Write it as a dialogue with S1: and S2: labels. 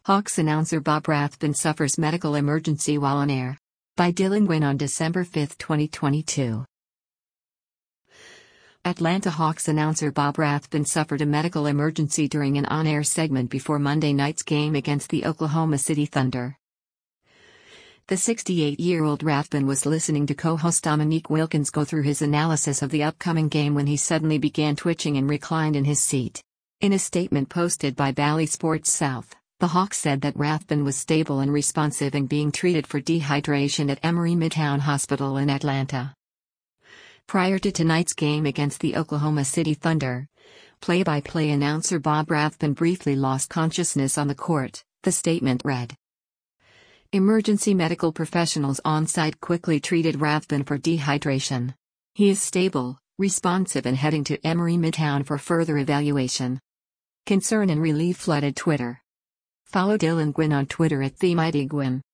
S1: Hawks announcer Bob Rathbun suffers medical emergency while on air. By Dylan Gwynn on December 5, 2022. Atlanta Hawks announcer Bob Rathbun suffered a medical emergency during an on-air segment before Monday night's game against the Oklahoma City Thunder. The 68-year-old Rathbun was listening to co-host Dominique Wilkins go through his analysis of the upcoming game when he suddenly began twitching and reclined in his seat. In a statement posted by Bally Sports South, the Hawks said that Rathbun was stable and responsive and being treated for dehydration at Emory Midtown Hospital in Atlanta. Prior to tonight's game against the Oklahoma City Thunder, play-by-play announcer Bob Rathbun briefly lost consciousness on the court, the statement read. Emergency medical professionals on site quickly treated Rathbun for dehydration. He is stable, responsive and heading to Emory Midtown for further evaluation. Concern and relief flooded Twitter. Follow Dylan Gwynn on Twitter @TheMightyGwynn.